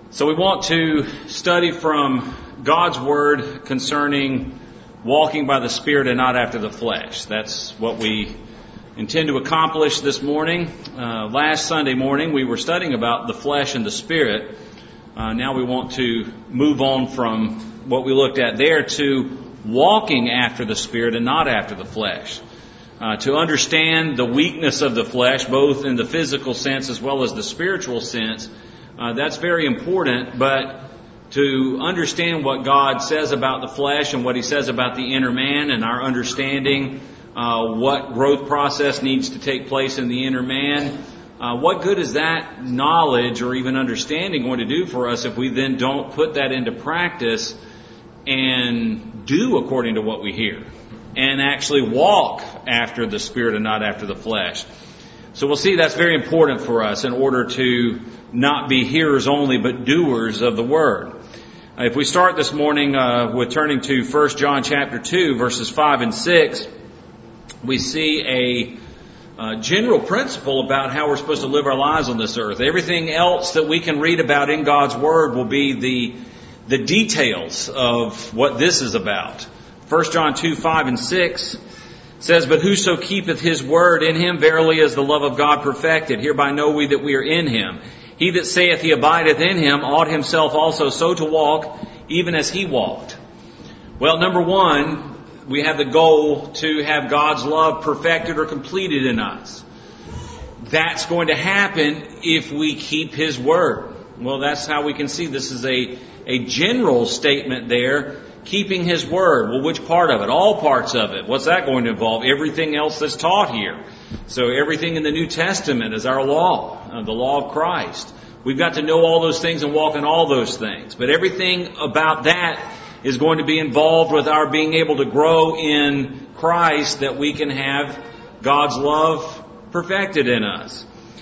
So we want to study from God's Word concerning walking by the Spirit and not after the flesh. That's what we intend to accomplish this morning. Last Sunday morning we were studying about the flesh and the Spirit. Now we want to move on from what we looked at there to walking after the Spirit and not after the flesh. To understand the weakness of the flesh, both in the physical sense as well as the spiritual sense, that's very important, but to understand what God says about the flesh and what He says about the inner man and our understanding what growth process needs to take place in the inner man, what good is that knowledge or even understanding going to do for us if we then don't put that into practice and do according to what we hear and actually walk after the Spirit and not after the flesh? So we'll see that's very important for us in order to not be hearers only, but doers of the Word. If we start this morning with turning to 1 John chapter 2, verses 5 and 6, we see a general principle about how we're supposed to live our lives on this earth. Everything else that we can read about in God's Word will be the details of what this is about. 1 John 2, 5 and 6 says, "But whoso keepeth his word, in him verily is the love of God perfected. Hereby know we that we are in him. He that saith he abideth in him ought himself also so to walk, even as he walked." Well, number one, we have the goal to have God's love perfected or completed in us. That's going to happen if we keep His word. Well, that's how we can see this is a general statement there. Keeping His word. Well, which part of it? All parts of it. What's that going to involve? Everything else that's taught here. So everything in the New Testament is our law, the law of Christ. We've got to know all those things and walk in all those things. But everything about that is going to be involved with our being able to grow in Christ, that we can have God's love perfected in us.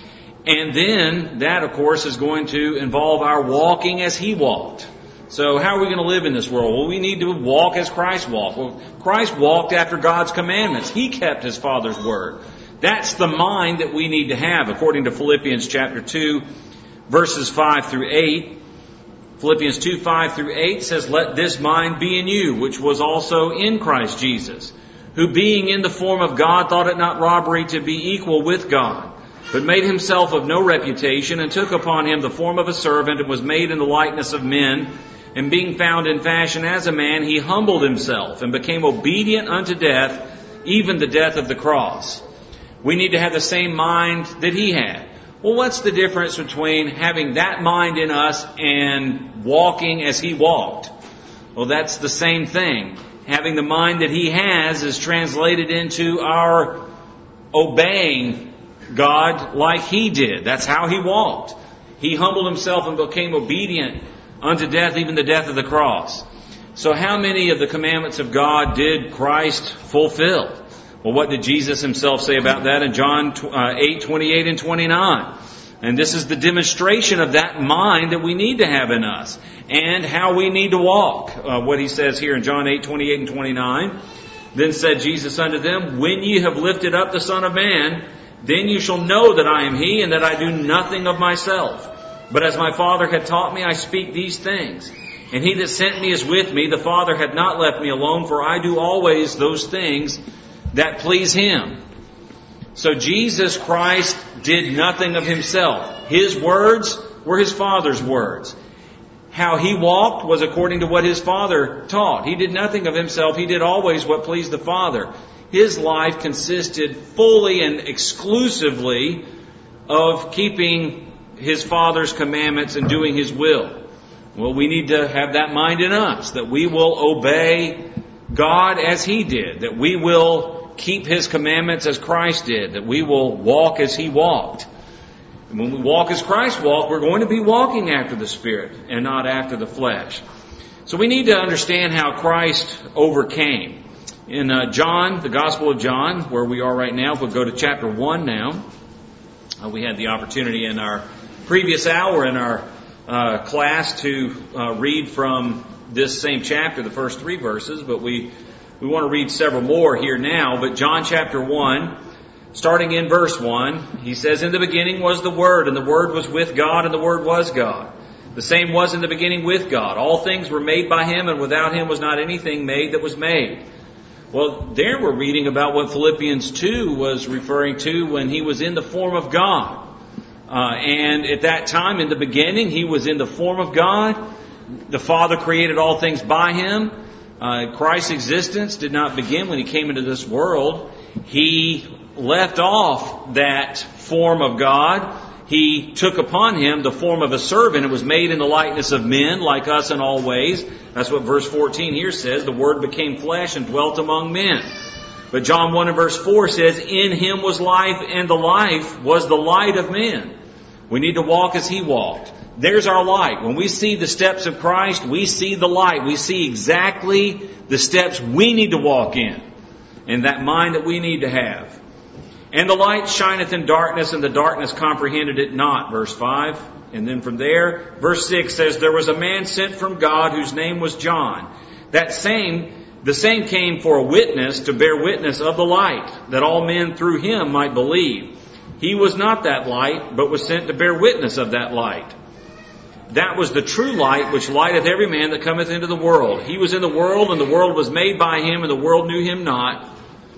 And then that, of course, is going to involve our walking as He walked. So how are we going to live in this world? Well, we need to walk as Christ walked. Well, Christ walked after God's commandments. He kept His Father's word. That's the mind that we need to have, according to Philippians chapter 2, verses 5 through 8. Philippians 2, 5 through 8 says, "Let this mind be in you, which was also in Christ Jesus, who being in the form of God thought it not robbery to be equal with God, but made Himself of no reputation, and took upon Him the form of a servant, and was made in the likeness of men. And being found in fashion as a man, He humbled Himself, and became obedient unto death, even the death of the cross." We need to have the same mind that He had. Well, what's the difference between having that mind in us and walking as He walked? Well, that's the same thing. Having the mind that He has is translated into our obeying God like He did. That's how He walked. He humbled Himself and became obedient unto death, even the death of the cross. So how many of the commandments of God did Christ fulfill? Well, what did Jesus Himself say about that in John 8, 28 and 29? And this is the demonstration of that mind that we need to have in us and how we need to walk. What He says here in John 8, 28 and 29, "Then said Jesus unto them, When ye have lifted up the Son of Man, then you shall know that I am He, and that I do nothing of myself. But as my Father had taught me, I speak these things. And He that sent me is with me. The Father hath not left me alone, for I do always those things that please Him." So Jesus Christ did nothing of Himself. His words were His Father's words. How He walked was according to what His Father taught. He did nothing of Himself. He did always what pleased the Father. His life consisted fully and exclusively of keeping His Father's commandments and doing His will. Well, we need to have that mind in us, that we will obey God as He did, that we will keep His commandments as Christ did, that we will walk as He walked. And when we walk as Christ walked, we're going to be walking after the Spirit and not after the flesh. So we need to understand how Christ overcame. In John, the Gospel of John, where we are right now, we'll go to chapter 1 now. We had the opportunity in our previous hour in our class to read from this same chapter, the first 3 verses, but we want to read several more here now. But John chapter 1, starting in verse 1, he says, "In the beginning was the Word, and the Word was with God, and the Word was God. The same was in the beginning with God. All things were made by Him, and without Him was not anything made that was made. Well, there we're reading about what Philippians 2 was referring to when He was in the form of God. And at that time, in the beginning, He was in the form of God. The Father created all things by Him. Christ's existence did not begin when He came into this world. He left off that form of God. He took upon Him the form of a servant and was made in the likeness of men, like us in all ways. That's what verse 14 here says. The Word became flesh and dwelt among men. But John 1 and verse 4 says, in Him was life, and the life was the light of men. We need to walk as He walked. There's our light. When we see the steps of Christ, we see the light. We see exactly the steps we need to walk in, and that mind that we need to have. And the light shineth in darkness, and the darkness comprehended it not. Verse 5. And then from there, verse 6 says, there was a man sent from God whose name was John. The same came for a witness, to bear witness of the light, that all men through him might believe. He was not that light, but was sent to bear witness of that light. That was the true light, which lighteth every man that cometh into the world. He was in the world, and the world was made by Him, and the world knew Him not.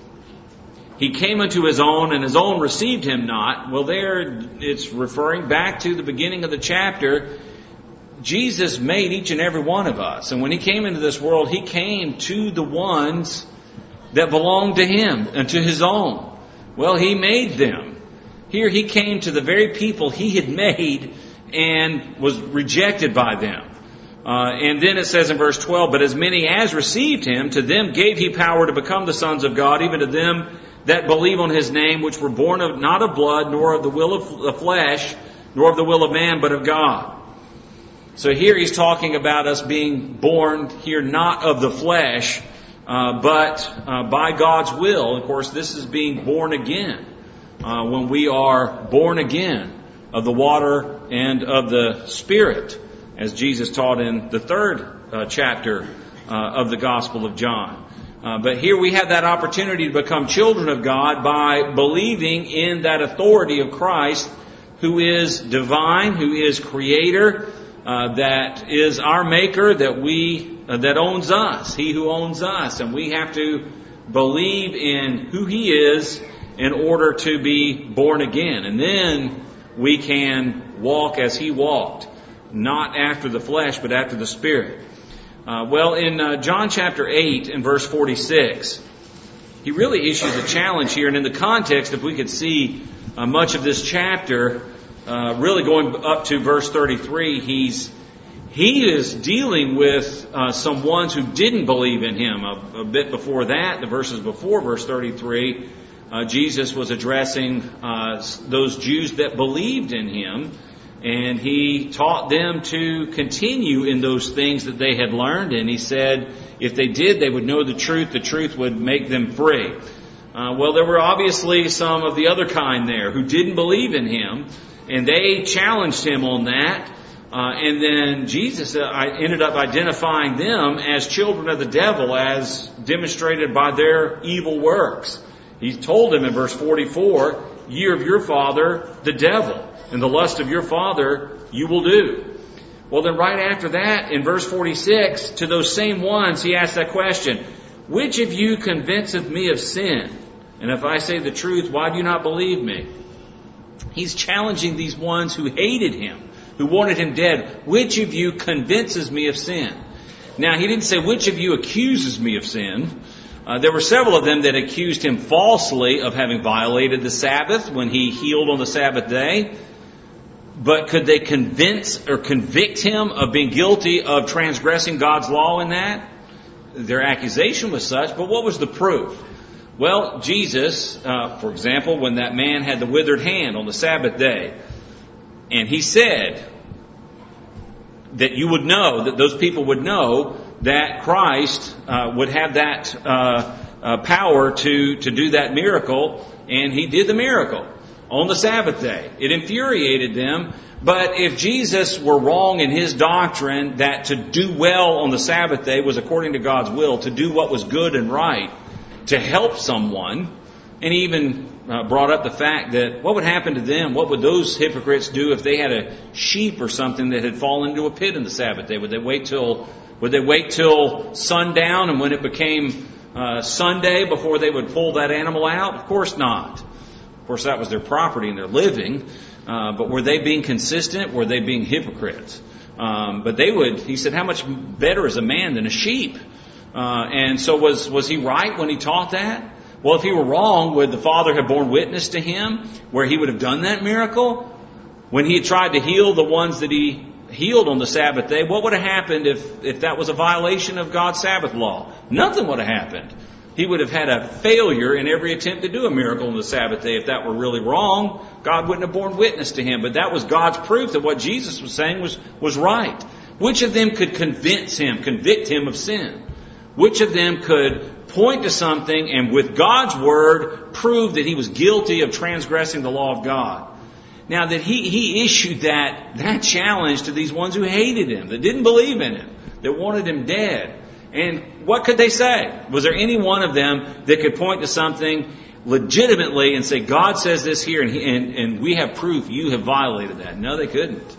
He came unto His own, and His own received Him not. Well, there it's referring back to the beginning of the chapter. Jesus made each and every one of us. And when He came into this world, He came to the ones that belonged to Him and to His own. Well, He made them. Here He came to the very people He had made and was rejected by them. And then it says in verse 12, but as many as received Him, to them gave He power to become the sons of God, even to them that believe on His name, which were born of not of blood, nor of the will of the flesh, nor of the will of man, but of God. So here He's talking about us being born here not of the flesh, but by God's will. Of course, this is being born again. When we are born again of the water and of the Spirit, as Jesus taught in the third chapter of the Gospel of John. But here we have that opportunity to become children of God by believing in that authority of Christ, who is divine, who is Creator, that is our Maker, that owns us, He who owns us. And we have to believe in who He is in order to be born again. And then we can walk as He walked, not after the flesh, but after the Spirit. In John chapter 8 and verse 46, He really issues a challenge here. And in the context, if we could see much of this chapter, really going up to verse 33, He is dealing with some ones who didn't believe in Him. A bit before that, the verses before verse 33, Jesus was addressing those Jews that believed in Him, and He taught them to continue in those things that they had learned. And He said if they did, they would know the truth would make them free. There were obviously some of the other kind there who didn't believe in Him, and they challenged Him on that. And then Jesus ended up identifying them as children of the devil, as demonstrated by their evil works. He told them in verse 44, ye are of your father, the devil, and the lust of your father you will do. Well, then right after that, in verse 46, to those same ones, He asked that question, which of you convinceth me of sin? And if I say the truth, why do you not believe me? He's challenging these ones who hated Him, who wanted Him dead. Which of you convinces me of sin? Now, He didn't say, which of you accuses me of sin? There were several of them that accused Him falsely of having violated the Sabbath when He healed on the Sabbath day. But could they convince or convict Him of being guilty of transgressing God's law in that? Their accusation was such, but what was the proof? Well, Jesus, for example, when that man had the withered hand on the Sabbath day, and He said that you would know, that those people would know that Christ would have that power to do that miracle, and He did the miracle on the Sabbath day. It infuriated them, but if Jesus were wrong in His doctrine that to do well on the Sabbath day was according to God's will, to do what was good and right, to help someone, And he even brought up the fact that what would happen to them? What would those hypocrites do if they had a sheep or something that had fallen into a pit in the Sabbath day? Would they wait till sundown, and when it became Sunday before they would pull that animal out? Of course not. Of course, that was their property and their living. But were they being consistent? Were they being hypocrites? But they would. He said, "How much better is a man than a sheep?" And so was he right when he taught that? Well, if he were wrong, would the Father have borne witness to him where he would have done that miracle? When he had tried to heal the ones that he healed on the Sabbath day, what would have happened if that was a violation of God's Sabbath law? Nothing would have happened. He would have had a failure in every attempt to do a miracle on the Sabbath day. If that were really wrong, God wouldn't have borne witness to him. But that was God's proof that what Jesus was saying was right. Which of them could convict him of sin? Which of them could point to something and with God's word prove that he was guilty of transgressing the law of God? Now that he issued that challenge to these ones who hated him, that didn't believe in him, that wanted him dead. And what could they say? Was there any one of them that could point to something legitimately and say, God says this here and we have proof you have violated that? No, they couldn't.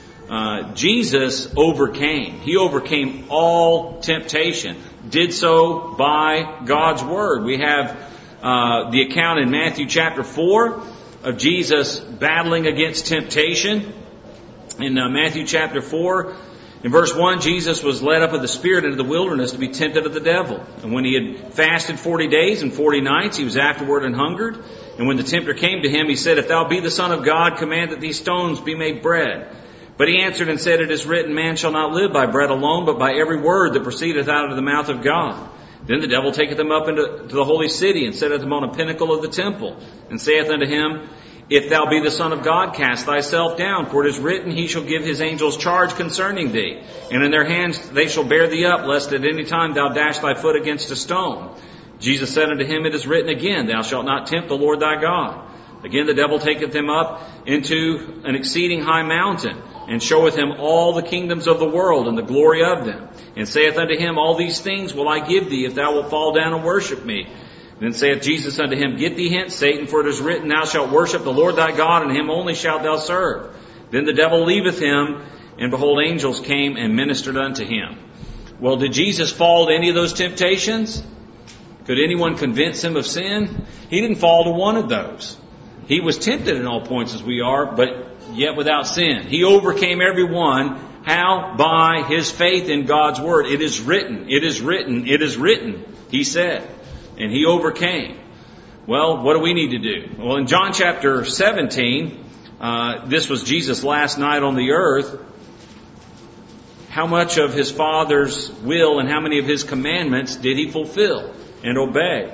Jesus overcame. He overcame all temptation. Did so by God's word. We have the account in Matthew chapter 4 of Jesus battling against temptation. In Matthew chapter 4, in verse 1, Jesus was led up of the Spirit into the wilderness to be tempted of the devil. And when he had fasted 40 days and 40 nights, he was afterward and hungered. And when the tempter came to him, he said, "If thou be the Son of God, command that these stones be made bread." But he answered and said, "It is written, man shall not live by bread alone, but by every word that proceedeth out of the mouth of God." Then the devil taketh him up into the holy city, and setteth him on a pinnacle of the temple, and saith unto him, "If thou be the Son of God, cast thyself down, for it is written, he shall give his angels charge concerning thee, and in their hands they shall bear thee up, lest at any time thou dash thy foot against a stone." Jesus said unto him, "It is written again, thou shalt not tempt the Lord thy God." Again the devil taketh him up into an exceeding high mountain, and showeth him all the kingdoms of the world and the glory of them, and saith unto him, "All these things will I give thee, if thou wilt fall down and worship me." Then saith Jesus unto him, "Get thee hence, Satan, for it is written, thou shalt worship the Lord thy God, and him only shalt thou serve." Then the devil leaveth him, and behold, angels came and ministered unto him. Well, did Jesus fall to any of those temptations? Could anyone convince him of sin? He didn't fall to one of those. He was tempted in all points as we are, but yet without sin. He overcame every one. How? By his faith in God's word. It is written, it is written, it is written, he said. And he overcame. Well, what do we need to do? Well, in John chapter 17, this was Jesus' last night on the earth. How much of his Father's will and how many of his commandments did he fulfill and obey?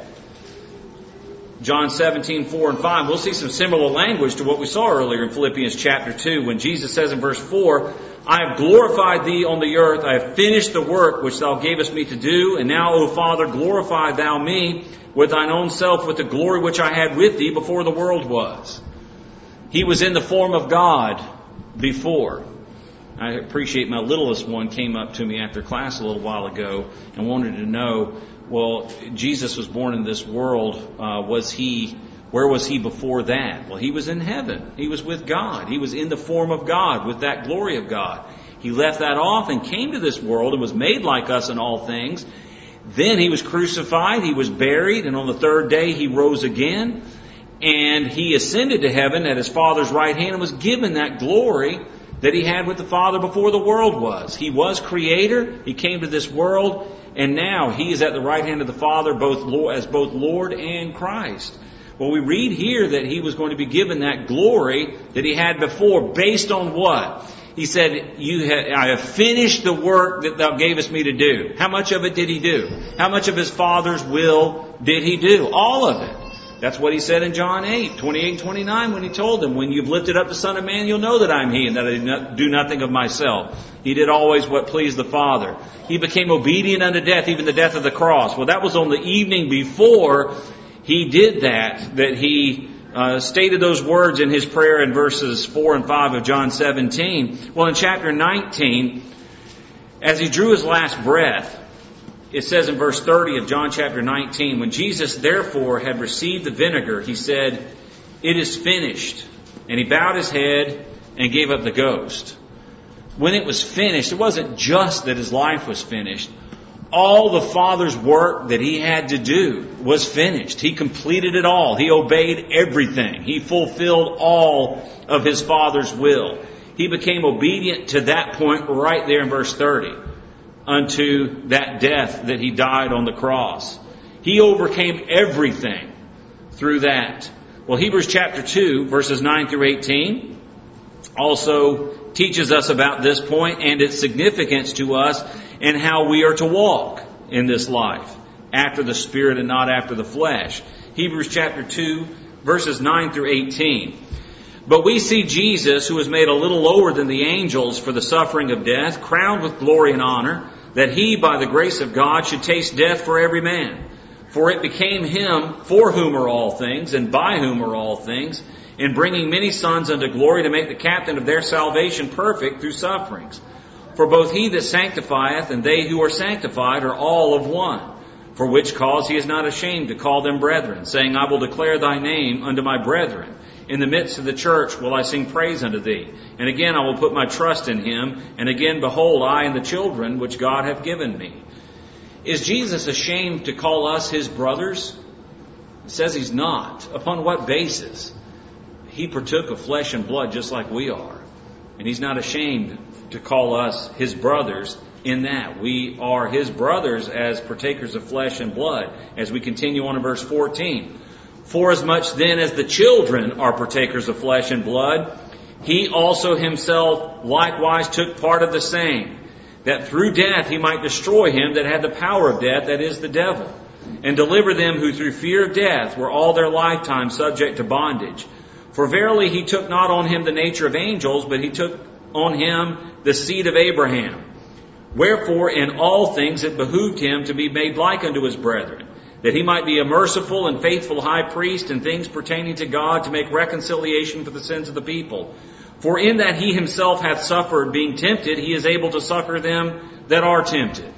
John 17, 4 and 5, we'll see some similar language to what we saw earlier in Philippians chapter 2, when Jesus says in verse 4, "I have glorified thee on the earth, I have finished the work which thou gavest me to do, and now, O Father, glorify thou me with thine own self, with the glory which I had with thee before the world was." He was in the form of God before. I appreciate my littlest one came up to me after class a little while ago and wanted to know, well, Jesus was born in this world. Where was he before that? Well, he was in heaven. He was with God. He was in the form of God with that glory of God. He left that off and came to this world and was made like us in all things. Then he was crucified. He was buried. And on the third day he rose again. And he ascended to heaven at his Father's right hand and was given that glory that he had with the Father before the world was. He was creator. He came to this world. And now he is at the right hand of the Father as both Lord and Christ. Well, we read here that he was going to be given that glory that he had before based on what? He said, I have finished the work that thou gavest me to do. How much of it did he do? How much of his Father's will did he do? All of it. That's what he said in John 8, 28 and 29 when he told them, "When you've lifted up the Son of Man, you'll know that I'm he and that I do nothing of myself." He did always what pleased the Father. He became obedient unto death, even the death of the cross. Well, that was on the evening before he did that he stated those words in his prayer in verses 4 and 5 of John 17. Well, in chapter 19, as he drew his last breath, It says in verse 30 of John chapter 19, when Jesus therefore had received the vinegar, he said, "It is finished." And he bowed his head and gave up the ghost. When it was finished, it wasn't just that his life was finished. All the Father's work that he had to do was finished. He completed it all. He obeyed everything. He fulfilled all of his Father's will. He became obedient to that point right there in verse 30, unto that death that he died on the cross. He overcame everything through that. Well, Hebrews chapter 2, verses 9 through 18, also teaches us about this point and its significance to us and how we are to walk in this life after the Spirit and not after the flesh. Hebrews chapter 2, verses 9 through 18. But we see Jesus, who was made a little lower than the angels for the suffering of death, crowned with glory and honor, that he, by the grace of God, should taste death for every man. For it became him for whom are all things, and by whom are all things, in bringing many sons unto glory, to make the captain of their salvation perfect through sufferings. For both he that sanctifieth and they who are sanctified are all of one. For which cause he is not ashamed to call them brethren, saying, I will declare thy name unto my brethren. In the midst of the church will I sing praise unto thee. And again I will put my trust in him. And again, behold, I and the children which God hath given me. Is Jesus ashamed to call us his brothers? It says he's not. Upon what basis? He partook of flesh and blood just like we are. And he's not ashamed to call us his brothers in that. We are his brothers as partakers of flesh and blood. As we continue on in verse 14. Forasmuch then as the children are partakers of flesh and blood, he also himself likewise took part of the same, that through death he might destroy him that had the power of death, that is, the devil, and deliver them who through fear of death were all their lifetime subject to bondage. For verily he took not on him the nature of angels, but he took on him the seed of Abraham. Wherefore in all things it behooved him to be made like unto his brethren, that he might be a merciful and faithful high priest in things pertaining to God, to make reconciliation for the sins of the people. For in that he himself hath suffered, being tempted, he is able to succor them that are tempted.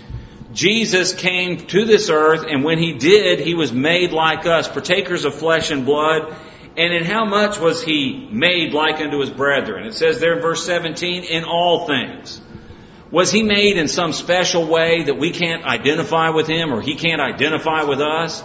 Jesus came to this earth, and when he did, he was made like us, partakers of flesh and blood. And in how much was he made like unto his brethren? It says there in verse 17, in all things. Was he made in some special way that we can't identify with him or he can't identify with us?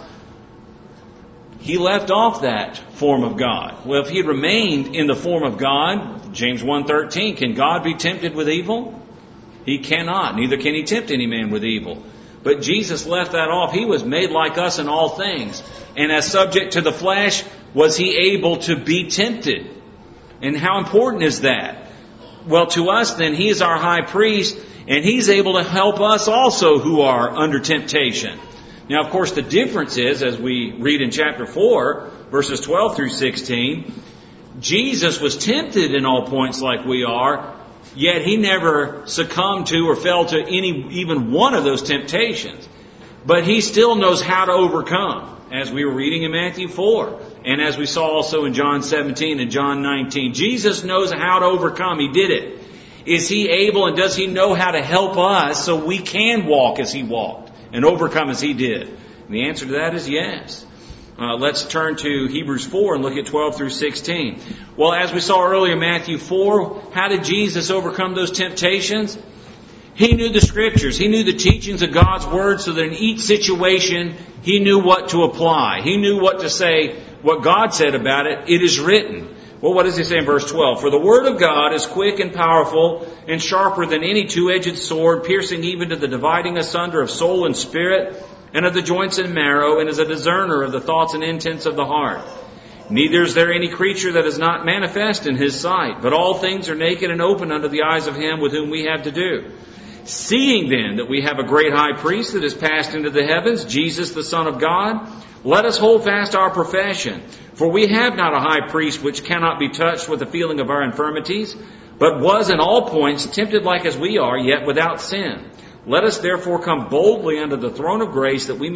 He left off that form of God. Well, if he had remained in the form of God, James 1:13, can God be tempted with evil? He cannot. Neither can he tempt any man with evil. But Jesus left that off. He was made like us in all things. And as subject to the flesh, was he able to be tempted? And how important is that? Well, to us then, he is our high priest, and he's able to help us also who are under temptation. Now, of course, the difference is, as we read in chapter 4, verses 12 through 16, Jesus was tempted in all points like we are, yet he never succumbed to or fell to even one of those temptations. But he still knows how to overcome, as we were reading in Matthew 4. And as we saw also in John 17 and John 19, Jesus knows how to overcome. He did it. Is he able and does he know how to help us so we can walk as he walked and overcome as he did? And the answer to that is yes. Let's turn to Hebrews 4 and look at 12 through 16. Well, as we saw earlier in Matthew 4, how did Jesus overcome those temptations? He knew the Scriptures. He knew the teachings of God's Word so that in each situation he knew what to apply. He knew what to say, what God said about it. It is written. Well, what does he say in verse 12? For the Word of God is quick and powerful and sharper than any two-edged sword, piercing even to the dividing asunder of soul and spirit and of the joints and marrow, and is a discerner of the thoughts and intents of the heart. Neither is there any creature that is not manifest in his sight, but all things are naked and open unto the eyes of him with whom we have to do. Seeing then that we have a great high priest that has passed into the heavens, Jesus the Son of God, let us hold fast our profession. For we have not a high priest which cannot be touched with the feeling of our infirmities, but was in all points tempted like as we are, yet without sin. Let us therefore come boldly unto the throne of grace, that we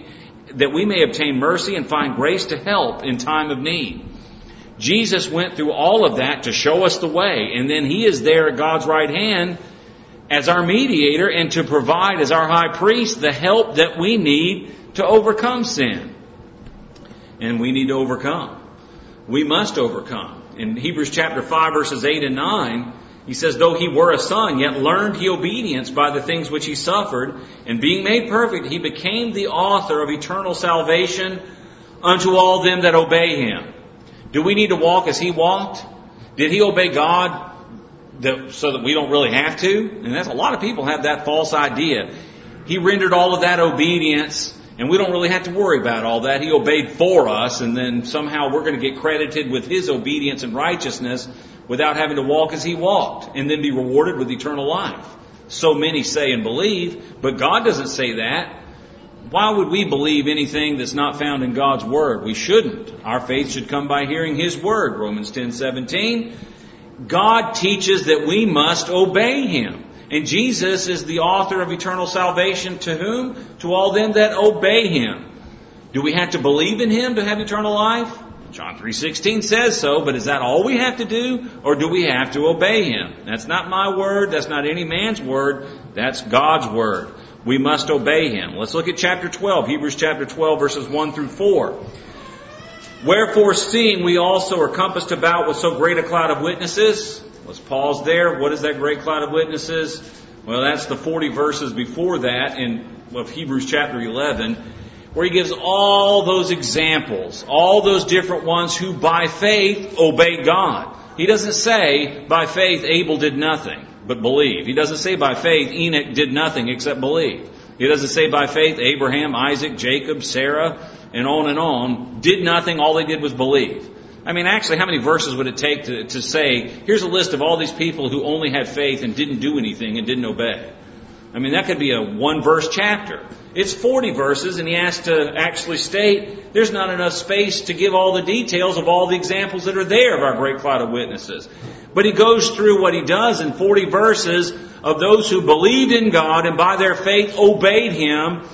may obtain mercy and find grace to help in time of need. Jesus went through all of that to show us the way, and then he is there at God's right hand as our mediator and to provide as our high priest the help that we need to overcome sin. And we need to overcome. We must overcome. In Hebrews chapter 5 verses 8 and 9, he says, though he were a son, yet learned he obedience by the things which he suffered, and being made perfect, he became the author of eternal salvation unto all them that obey him. Do we need to walk as he walked? Did he obey God so that we don't really have to? And that's a lot of people have that false idea. He rendered all of that obedience, and we don't really have to worry about all that. He obeyed for us, and then somehow we're going to get credited with his obedience and righteousness without having to walk as he walked, and then be rewarded with eternal life. So many say and believe, but God doesn't say that. Why would we believe anything that's not found in God's Word? We shouldn't. Our faith should come by hearing His Word. Romans 10:17. God teaches that we must obey Him. And Jesus is the author of eternal salvation to whom? To all them that obey Him. Do we have to believe in Him to have eternal life? John 3:16 says so, but is that all we have to do? Or do we have to obey Him? That's not my word. That's not any man's word. That's God's word. We must obey Him. Let's look at chapter 12, Hebrews chapter 12, verses 1 through 4. Wherefore, seeing we also are compassed about with so great a cloud of witnesses. Let's pause there. What is that great cloud of witnesses? Well, that's the 40 verses before that of Hebrews chapter 11, where he gives all those examples, all those different ones who by faith obeyed God. He doesn't say, by faith Abel did nothing but believe. He doesn't say by faith Enoch did nothing except believe. He doesn't say by faith Abraham, Isaac, Jacob, Sarah, and on, did nothing, all they did was believe. I mean, actually, how many verses would it take to say, here's a list of all these people who only had faith and didn't do anything and didn't obey? I mean, that could be a one-verse chapter. It's 40 verses, and he has to actually state there's not enough space to give all the details of all the examples that are there of our great cloud of witnesses. But he goes through what he does in 40 verses of those who believed in God and by their faith obeyed Him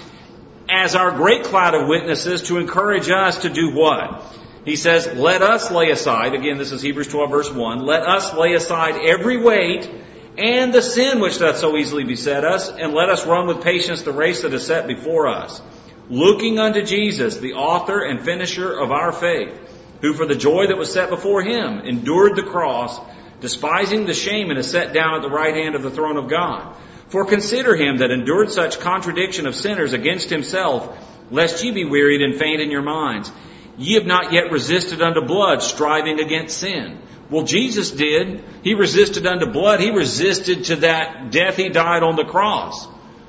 as our great cloud of witnesses to encourage us to do what? He says, let us lay aside, again this is Hebrews 12 verse 1, let us lay aside every weight and the sin which doth so easily beset us, and let us run with patience the race that is set before us, looking unto Jesus, the author and finisher of our faith, who for the joy that was set before Him endured the cross, despising the shame, and is set down at the right hand of the throne of God. For consider Him that endured such contradiction of sinners against Himself, lest ye be wearied and faint in your minds. Ye have not yet resisted unto blood, striving against sin. Well, Jesus did. He resisted unto blood. He resisted to that death He died on the cross.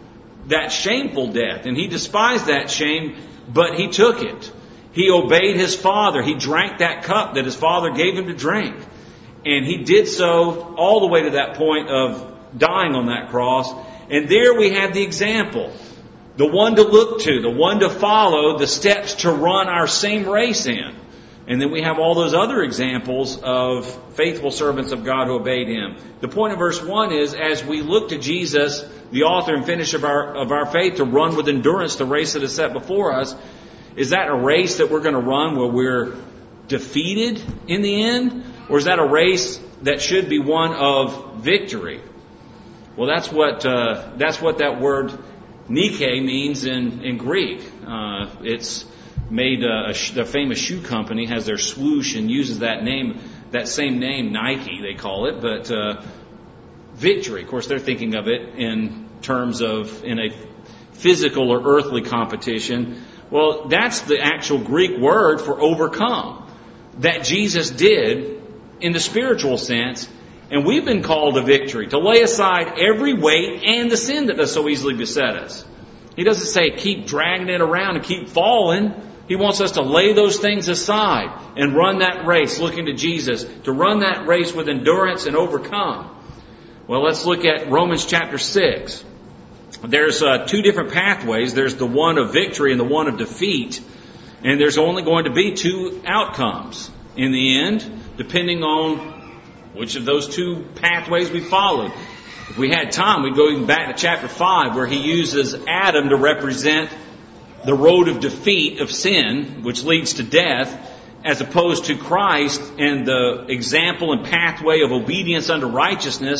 That shameful death. And He despised that shame, but He took it. He obeyed His Father. He drank that cup that His Father gave Him to drink. And He did so all the way to that point of dying on that cross. And there we have the example. The one to look to, the one to follow, the steps to run our same race in. And then we have all those other examples of faithful servants of God who obeyed Him. The point of verse 1 is, as we look to Jesus, the author and finisher of our faith, to run with endurance the race that is set before us, is that a race that we're going to run where we're defeated in the end? Or is that a race that should be one of victory? Well, that's what that word Nike means in Greek. It's made the famous shoe company has their swoosh and uses that same name, Nike they call it, but victory. Of course, they're thinking of it in terms of in a physical or earthly competition. Well, that's the actual Greek word for overcome that Jesus did in the spiritual sense. And we've been called to victory, to lay aside every weight and the sin that does so easily beset us. He doesn't say keep dragging it around and keep falling. He wants us to lay those things aside and run that race looking to Jesus, to run that race with endurance and overcome. Well, let's look at Romans chapter 6. There's two different pathways. There's the one of victory and the one of defeat. And there's only going to be two outcomes in the end, depending on which of those two pathways we followed. If we had time, we'd go even back to chapter 5, where he uses Adam to represent the road of defeat of sin, which leads to death, as opposed to Christ and the example and pathway of obedience unto righteousness,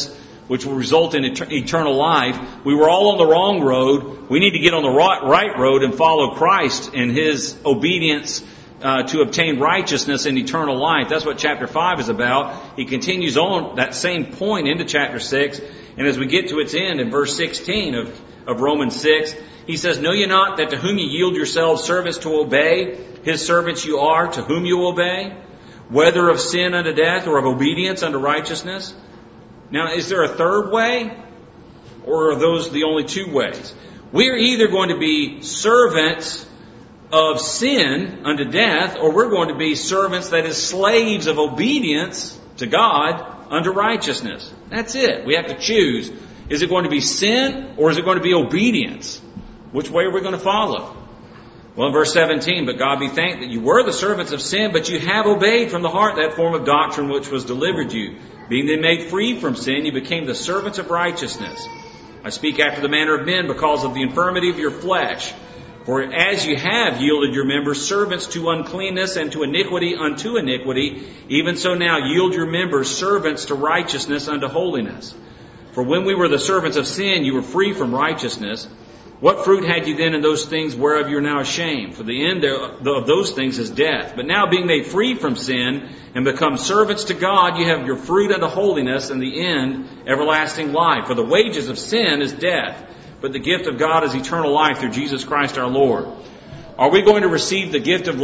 which will result in eternal life. We were all on the wrong road. We need to get on the right road and follow Christ and His obedience to obtain righteousness and eternal life. That's what chapter 5 is about. He continues on that same point into chapter 6. And as we get to its end in verse 16 of Romans 6, he says, "Know ye not that to whom ye yield yourselves servants to obey, His servants you are, to whom you obey, whether of sin unto death or of obedience unto righteousness?" Now, is there a third way? Or are those the only two ways? We're either going to be servants of sin unto death, or we're going to be servants, that is, slaves of obedience to God unto righteousness. That's it. We have to choose. Is it going to be sin, or is it going to be obedience? Which way are we going to follow? Well, in verse 17, "But God be thanked that you were the servants of sin, but you have obeyed from the heart that form of doctrine which was delivered you. Being then made free from sin, you became the servants of righteousness. I speak after the manner of men because of the infirmity of your flesh. For as you have yielded your members servants to uncleanness and to iniquity unto iniquity, even so now yield your members servants to righteousness unto holiness. For when we were the servants of sin, you were free from righteousness. What fruit had you then in those things whereof you are now ashamed? For the end of those things is death. But now being made free from sin and become servants to God, you have your fruit unto holiness, and the end everlasting life. For the wages of sin is death, but the gift of God is eternal life through Jesus Christ our Lord." Are we going to receive the gift of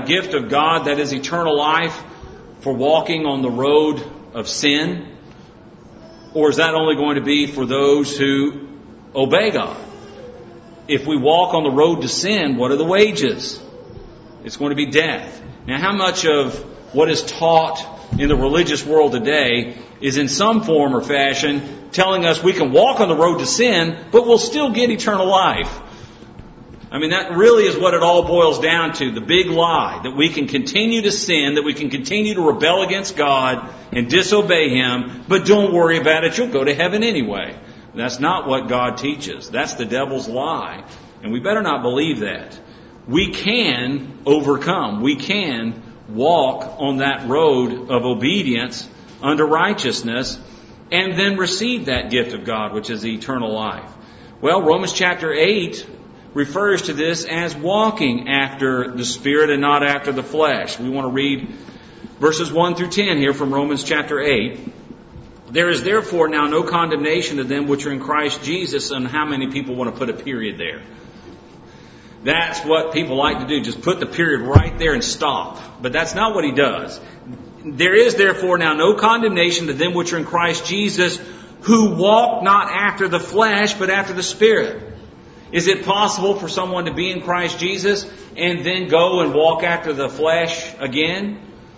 God that is eternal life for walking on the road of sin? Or is that only going to be for those who obey God? If we walk on the road to sin, what are the wages? It's going to be death. Now, how much of what is taught in the religious world today is in some form or fashion telling us we can walk on the road to sin, but we'll still get eternal life? I mean, that really is what it all boils down to, the big lie, that we can continue to sin, that we can continue to rebel against God and disobey Him, but don't worry about it, you'll go to heaven anyway. That's not what God teaches. That's the devil's lie. And we better not believe that. We can overcome. We can walk on that road of obedience unto righteousness and then receive that gift of God, which is the eternal life. Well, Romans chapter 8 refers to this as walking after the Spirit and not after the flesh. We want to read verses 1 through 10 here from Romans chapter 8. "There is therefore now no condemnation to them which are in Christ Jesus." And how many people want to put a period there? That's what people like to do. Just put the period right there and stop. But that's not what he does. "There is therefore now no condemnation to them which are in Christ Jesus, who walk not after the flesh, but after the Spirit." Is it possible for someone to be in Christ Jesus and then go and walk after the flesh again?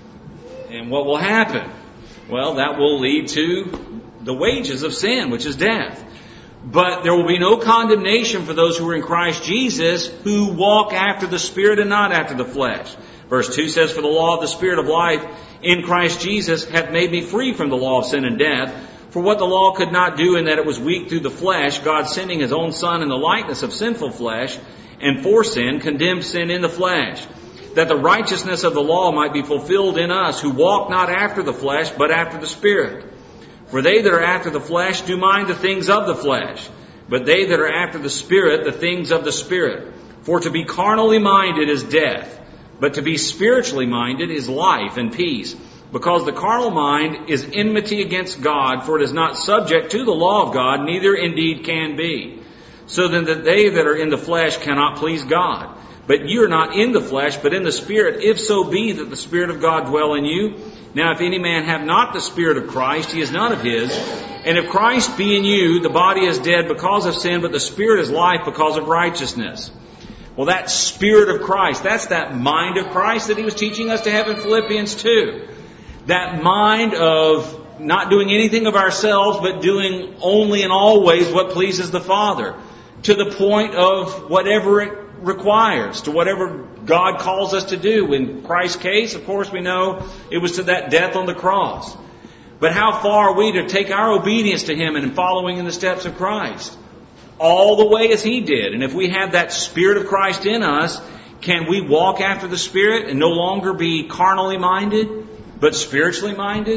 And what will happen? Well, that will lead to the wages of sin, which is death. But there will be no condemnation for those who are in Christ Jesus, who walk after the Spirit and not after the flesh. Verse 2 says, "For the law of the Spirit of life in Christ Jesus hath made me free from the law of sin and death. For what the law could not do, in that it was weak through the flesh, God sending His own Son in the likeness of sinful flesh, and for sin, condemned sin in the flesh, that the righteousness of the law might be fulfilled in us, who walk not after the flesh, but after the Spirit. For they that are after the flesh do mind the things of the flesh, but they that are after the Spirit, the things of the Spirit. For to be carnally minded is death, but to be spiritually minded is life and peace. Because the carnal mind is enmity against God, for it is not subject to the law of God, neither indeed can be. So then that they that are in the flesh cannot please God. But you are not in the flesh, but in the Spirit, if so be that the Spirit of God dwell in you. Now if any man have not the Spirit of Christ, he is none of his. And if Christ be in you, the body is dead because of sin, but the Spirit is life because of righteousness." Well, that Spirit of Christ, that's that mind of Christ that he was teaching us to have in Philippians 2. That mind of not doing anything of ourselves, but doing only and always what pleases the Father, to the point of whatever it requires, to whatever God calls us to do. In Christ's case, of course, we know it was to that death on the cross. But how far are we to take our obedience to Him and in following in the steps of Christ? All the way as He did. And if we have that Spirit of Christ in us, can we walk after the Spirit and no longer be carnally minded, but spiritually minded?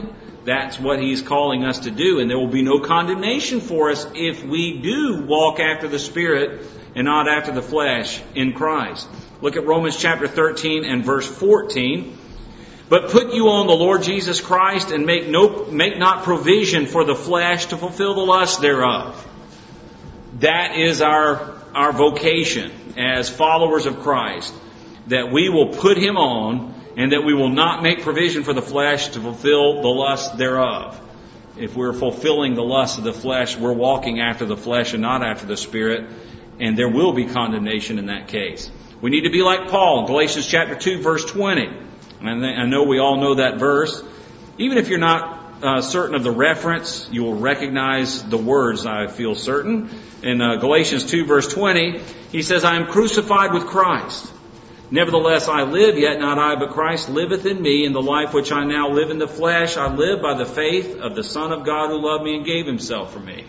That's what He's calling us to do. And there will be no condemnation for us if we do walk after the Spirit and not after the flesh in Christ. Look at Romans chapter 13 and verse 14. But put you on the Lord Jesus Christ and make not provision for the flesh to fulfill the lust thereof. That is our vocation as followers of Christ, that we will put Him on and that we will not make provision for the flesh to fulfill the lust thereof. If we're fulfilling the lust of the flesh, we're walking after the flesh and not after the Spirit, and there will be condemnation in that case. We need to be like Paul in Galatians chapter 2 verse 20. And I know we all know that verse. Even if you're not certain of the reference, you will recognize the words, I feel certain. In Galatians 2 verse 20, he says, I am crucified with Christ. Nevertheless I live, yet not I, but Christ liveth in me. In the life which I now live in the flesh, I live by the faith of the Son of God who loved me and gave Himself for me.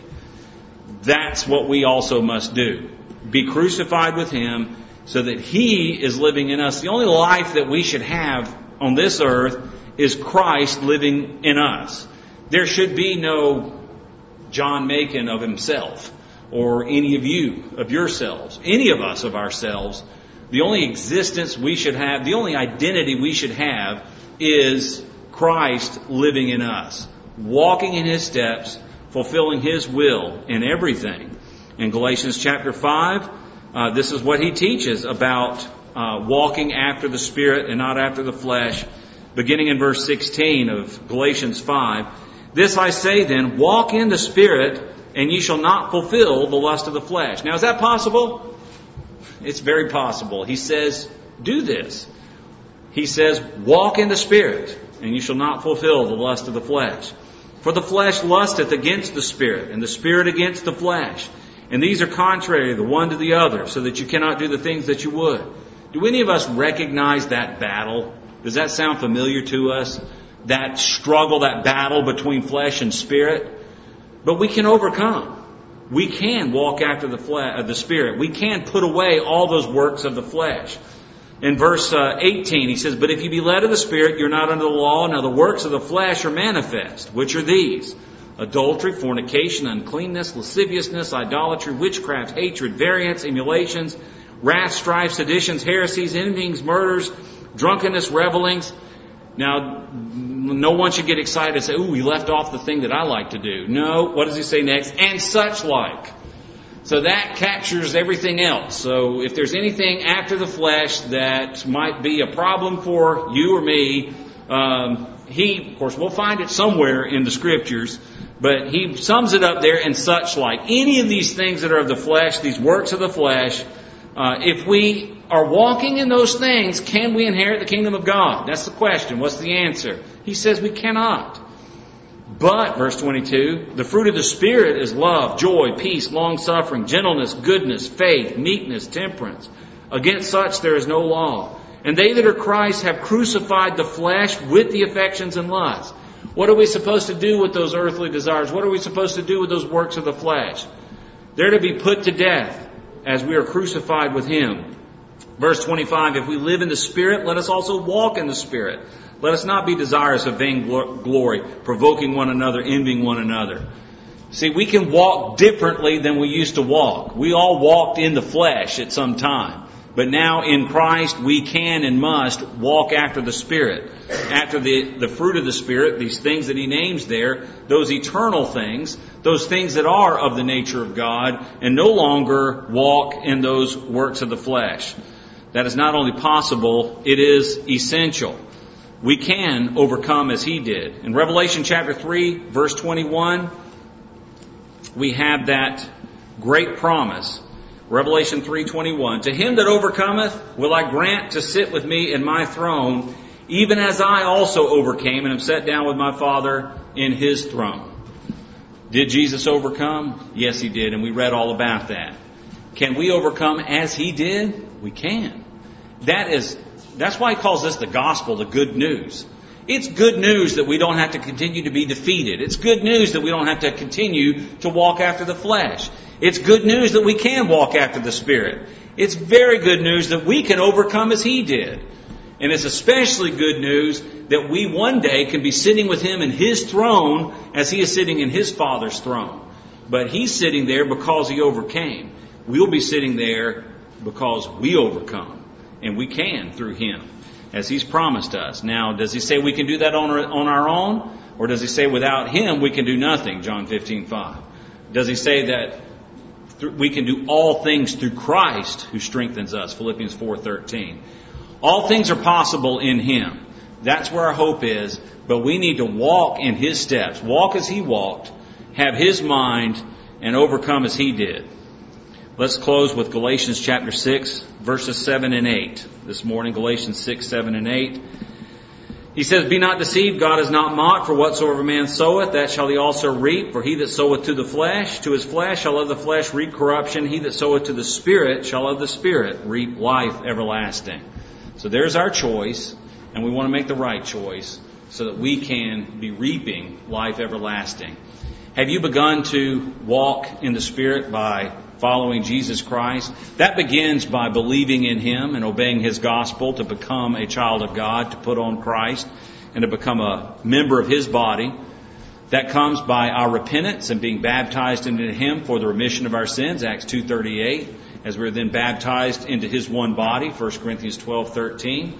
That's what we also must do. Be crucified with Him so that He is living in us. The only life that we should have on this earth is Christ living in us. There should be no John Macon of himself, or any of you, of yourselves, any of us of ourselves. The only existence we should have, the only identity we should have is Christ living in us, walking in His steps, fulfilling His will in everything. In Galatians chapter 5, this is what he teaches about walking after the Spirit and not after the flesh. Beginning in verse 16 of Galatians 5. This I say then, walk in the Spirit, and ye shall not fulfill the lust of the flesh. Now, is that possible? It's very possible. He says, do this. He says, walk in the Spirit, and you shall not fulfill the lust of the flesh. For the flesh lusteth against the Spirit, and the Spirit against the flesh. And these are contrary the one to the other, so that you cannot do the things that you would. Do any of us recognize that battle? Does that sound familiar to us? That struggle, that battle between flesh and spirit? But we can overcome. We can walk after the Spirit. We can put away all those works of the flesh. In verse 18, he says, But if you be led of the Spirit, you're not under the law. Now the works of the flesh are manifest, which are these: adultery, fornication, uncleanness, lasciviousness, idolatry, witchcraft, hatred, variance, emulations, wrath, strife, seditions, heresies, envyings, murders, drunkenness, revelings. Now, no one should get excited and say, ooh, he left off the thing that I like to do. No, what does he say next? And such like. So that captures everything else. So if there's anything after the flesh that might be a problem for you or me, of course, we'll find it somewhere in the Scriptures, but he sums it up there, and such like. Any of these things that are of the flesh, these works of the flesh, if we are walking in those things, can we inherit the kingdom of God? That's the question. What's the answer? He says we cannot. But, verse 22, the fruit of the Spirit is love, joy, peace, long-suffering, gentleness, goodness, faith, meekness, temperance. Against such there is no law. And they that are Christ have crucified the flesh with the affections and lusts. What are we supposed to do with those earthly desires? What are we supposed to do with those works of the flesh? They're to be put to death as we are crucified with Him. Verse 25, if we live in the Spirit, let us also walk in the Spirit. Let us not be desirous of vain glory, provoking one another, envying one another. See, we can walk differently than we used to walk. We all walked in the flesh at some time. But now in Christ, we can and must walk after the Spirit. After the fruit of the Spirit, these things that He names there, those eternal things, those things that are of the nature of God, and no longer walk in those works of the flesh. That is not only possible, it is essential. We can overcome as He did. In Revelation chapter 3, verse 21, we have that great promise. Revelation 3:21, to him that overcometh will I grant to sit with me in my throne, even as I also overcame and am set down with my Father in His throne. Did Jesus overcome? Yes, He did, and we read all about that. Can we overcome as He did? We can. That's why He calls this the gospel, the good news. It's good news that we don't have to continue to be defeated. It's good news that we don't have to continue to walk after the flesh. It's good news that we can walk after the Spirit. It's very good news that we can overcome as He did. And it's especially good news that we one day can be sitting with Him in His throne as He is sitting in His Father's throne. But He's sitting there because He overcame. We'll be sitting there because we overcome. And we can through Him, as He's promised us. Now, does He say we can do that on our own? Or does He say without Him we can do nothing? John 15:5. Does He say that we can do all things through Christ who strengthens us? Philippians 4:13. All things are possible in Him. That's where our hope is. But we need to walk in His steps. Walk as He walked. Have His mind. And overcome as He did. Let's close with Galatians chapter 6, verses 7 and 8. This morning, Galatians 6, 7 and 8. He says, Be not deceived, God is not mocked, for whatsoever man soweth, that shall he also reap. For he that soweth to the flesh, to his flesh shall of the flesh reap corruption. He that soweth to the Spirit shall of the Spirit reap life everlasting. So there's our choice, and we want to make the right choice so that we can be reaping life everlasting. Have you begun to walk in the Spirit by following Jesus Christ? That begins by believing in Him and obeying His gospel to become a child of God, to put on Christ, and to become a member of His body. That comes by our repentance and being baptized into Him for the remission of our sins, Acts 2:38, as we're then baptized into His one body, 1 Corinthians 12:13.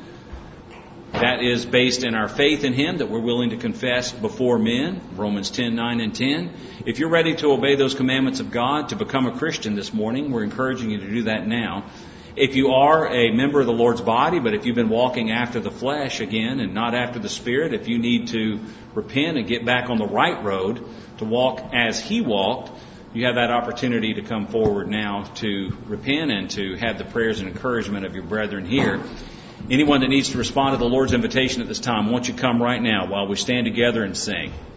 That is based in our faith in Him that we're willing to confess before men, Romans 10:9 and 10. If you're ready to obey those commandments of God, to become a Christian this morning, we're encouraging you to do that now. If you are a member of the Lord's body, but if you've been walking after the flesh again and not after the Spirit, if you need to repent and get back on the right road to walk as He walked, you have that opportunity to come forward now to repent and to have the prayers and encouragement of your brethren here. Anyone that needs to respond to the Lord's invitation at this time, won't you come right now while we stand together and sing?